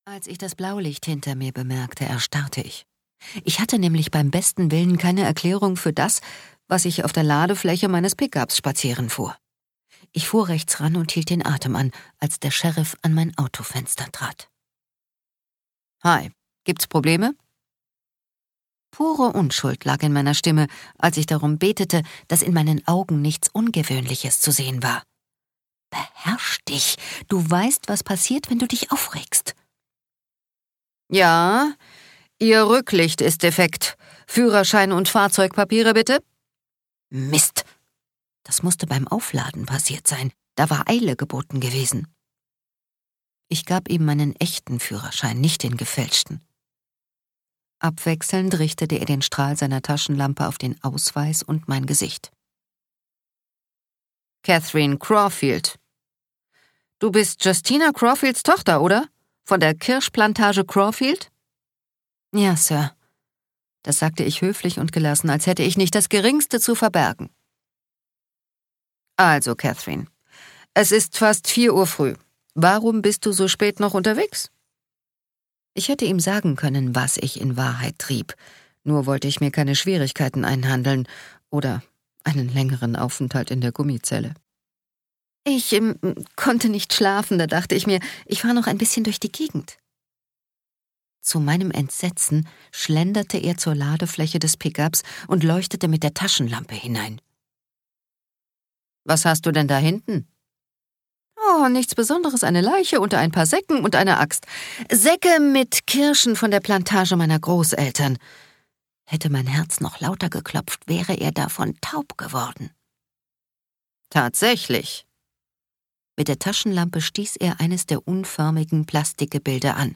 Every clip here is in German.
Als ich das Blaulicht hinter mir bemerkte, erstarrte ich. Ich hatte nämlich beim besten Willen keine Erklärung für das, was ich auf der Ladefläche meines Pickups spazieren fuhr. Ich fuhr rechts ran und hielt den Atem an, als der Sheriff an mein Autofenster trat. »Hi, gibt's Probleme?« Pure Unschuld lag in meiner Stimme, als ich darum betete, dass in meinen Augen nichts Ungewöhnliches zu sehen war. »Beherrsch dich! Du weißt, was passiert, wenn du dich aufregst.« »Ja, Ihr Rücklicht ist defekt. Führerschein und Fahrzeugpapiere, bitte?« »Mist! Das musste beim Aufladen passiert sein. Da war Eile geboten gewesen.« Ich gab ihm meinen echten Führerschein, nicht den gefälschten. Abwechselnd richtete er den Strahl seiner Taschenlampe auf den Ausweis und mein Gesicht. »Catherine Crawfield. Du bist Justina Crawfields Tochter, oder? Von der Kirschplantage Crawfield?« »Ja, Sir.« Das sagte ich höflich und gelassen, als hätte ich nicht das Geringste zu verbergen. »Also, Catherine, es ist fast 4 Uhr früh. Warum bist du so spät noch unterwegs?« Ich hätte ihm sagen können, was ich in Wahrheit trieb. Nur wollte ich mir keine Schwierigkeiten einhandeln oder einen längeren Aufenthalt in der Gummizelle. Ich konnte nicht schlafen, da dachte ich mir, ich fahre noch ein bisschen durch die Gegend. Zu meinem Entsetzen schlenderte er zur Ladefläche des Pickups und leuchtete mit der Taschenlampe hinein. »Was hast du denn da hinten?« »Oh, nichts Besonderes, eine Leiche unter ein paar Säcken und eine Axt. Säcke mit Kirschen von der Plantage meiner Großeltern.« Hätte mein Herz noch lauter geklopft, wäre er davon taub geworden. »Tatsächlich?« Mit der Taschenlampe stieß er eines der unförmigen Plastikgebilde an.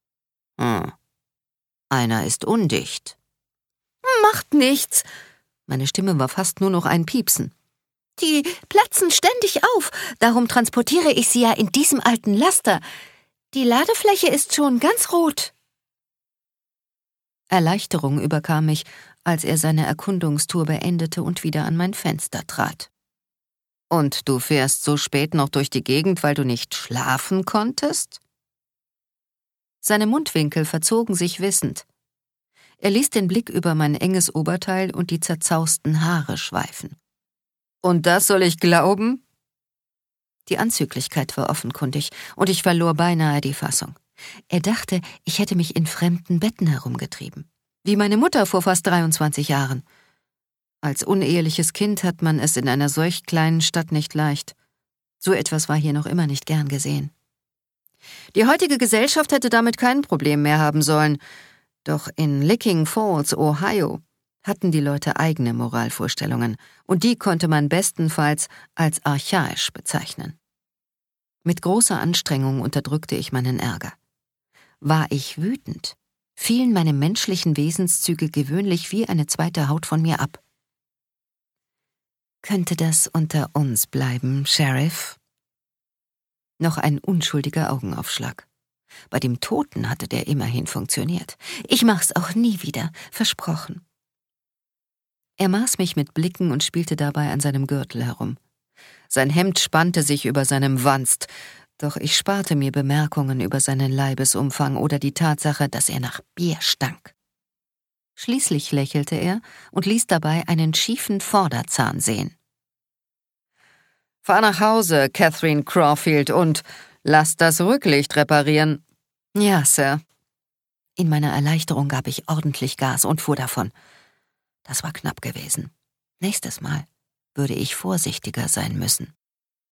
Einer ist undicht.« »Macht nichts!« Meine Stimme war fast nur noch ein Piepsen. »Die platzen ständig auf, darum transportiere ich sie ja in diesem alten Laster. Die Ladefläche ist schon ganz rot.« Erleichterung überkam mich, als er seine Erkundungstour beendete und wieder an mein Fenster trat. »Und du fährst so spät noch durch die Gegend, weil du nicht schlafen konntest?« Seine Mundwinkel verzogen sich wissend. Er ließ den Blick über mein enges Oberteil und die zerzausten Haare schweifen. »Und das soll ich glauben?« Die Anzüglichkeit war offenkundig, und ich verlor beinahe die Fassung. Er dachte, ich hätte mich in fremden Betten herumgetrieben. Wie meine Mutter vor fast 23 Jahren. Als uneheliches Kind hat man es in einer solch kleinen Stadt nicht leicht. So etwas war hier noch immer nicht gern gesehen. Die heutige Gesellschaft hätte damit kein Problem mehr haben sollen. Doch in Licking Falls, Ohio, hatten die Leute eigene Moralvorstellungen, und die konnte man bestenfalls als archaisch bezeichnen. Mit großer Anstrengung unterdrückte ich meinen Ärger. War ich wütend, fielen meine menschlichen Wesenszüge gewöhnlich wie eine zweite Haut von mir ab. »Könnte das unter uns bleiben, Sheriff?« Noch ein unschuldiger Augenaufschlag. Bei dem Toten hatte der immerhin funktioniert. »Ich mach's auch nie wieder, versprochen.« Er maß mich mit Blicken und spielte dabei an seinem Gürtel herum. Sein Hemd spannte sich über seinem Wanst, doch ich sparte mir Bemerkungen über seinen Leibesumfang oder die Tatsache, dass er nach Bier stank. Schließlich lächelte er und ließ dabei einen schiefen Vorderzahn sehen. »Fahr nach Hause, Catherine Crawfield, und lass das Rücklicht reparieren.« »Ja, Sir.« In meiner Erleichterung gab ich ordentlich Gas und fuhr davon. Das war knapp gewesen. Nächstes Mal würde ich vorsichtiger sein müssen.